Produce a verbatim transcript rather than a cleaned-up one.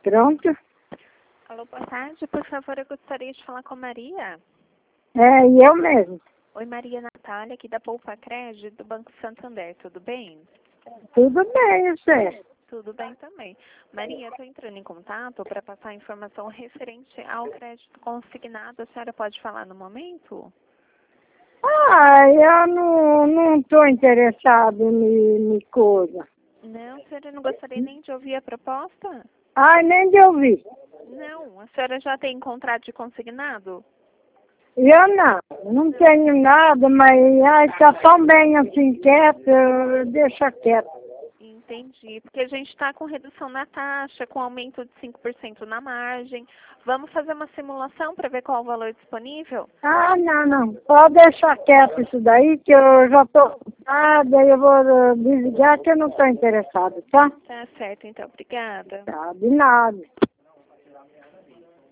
Pronto. Alô, boa tarde. Por favor, eu gostaria de falar com a Maria. É, e eu mesmo. Oi, Maria Natália, aqui da Poupa Crédito, do Banco Santander. Tudo bem? Tudo bem, você? Tudo bem também. Maria, eu estou entrando em contato para passar informação referente ao crédito consignado. A senhora pode falar no momento? Ah, eu não não estou interessado em, em coisa. Não, a senhora não gostaria nem de ouvir a proposta? Ai, nem de ouvir. Não, a senhora já tem contrato de consignado? Eu não, não tenho nada, mas ai, tá tão bem assim quieto, deixa quieto. Entendi, porque a gente está com redução na taxa, com aumento de cinco por cento na margem. Vamos fazer uma simulação para ver qual o valor disponível? Ah, não, não. Pode deixar quieto isso daí, que eu já estou ocupada, eu vou uh, desligar que eu não estou interessado, tá? Tá certo, então. Obrigada. Tá, de nada.